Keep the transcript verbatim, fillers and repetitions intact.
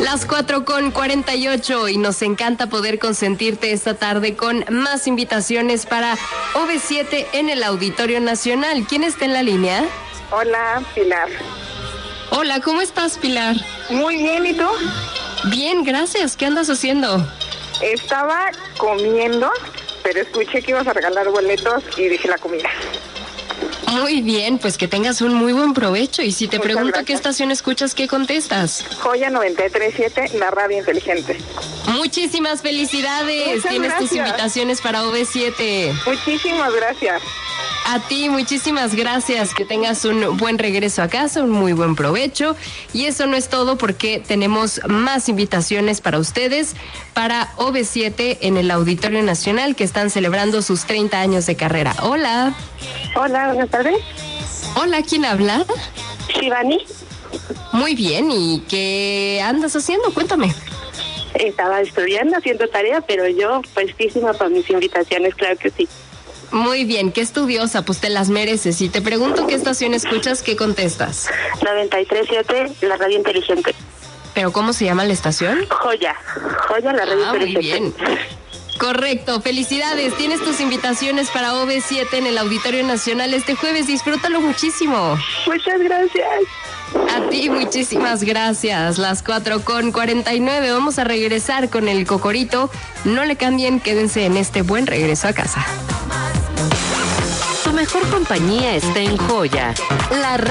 Las cuatro con cuarenta y ocho y nos encanta poder consentirte esta tarde con más invitaciones para O V siete en el Auditorio Nacional. ¿Quién está en la línea? Hola, Pilar. Hola, ¿cómo estás, Pilar? Muy bien, ¿y tú? Bien, gracias. ¿Qué andas haciendo? Estaba comiendo, pero escuché que ibas a regalar boletos y dije la comida. Muy bien, pues que tengas un muy buen provecho. Y si te Muchas pregunto gracias. qué estación escuchas, ¿qué contestas? Joya noventa y tres punto siete, la radio inteligente. Muchísimas felicidades. Muchas Tienes tus gracias. invitaciones para O V siete. Muchísimas gracias. A ti, muchísimas gracias. Que tengas un buen regreso a casa, un muy buen provecho. Y eso no es todo porque tenemos más invitaciones para ustedes para O V siete en el Auditorio Nacional que están celebrando sus treinta años de carrera. Hola. Hola, buenas tardes. Hola, ¿quién habla? Shivani. Muy bien, ¿y qué andas haciendo? Cuéntame. Estaba estudiando, haciendo tarea, pero yo puestísima para mis invitaciones, claro que sí. Muy bien, qué estudiosa, pues te las mereces. Y te pregunto qué estación escuchas, ¿qué contestas? noventa y tres punto siete, la radio inteligente. ¿Pero cómo se llama la estación? Joya. Joya, la radio Ah, muy inteligente. bien. Correcto, felicidades. Tienes tus invitaciones para O V siete en el Auditorio Nacional este jueves. Disfrútalo muchísimo. Muchas gracias. A ti, muchísimas gracias. Las cuatro con cuarenta y nueve. Vamos a regresar con el Cocorito. No le cambien, quédense en este buen regreso a casa. Tu mejor compañía está en Joya, la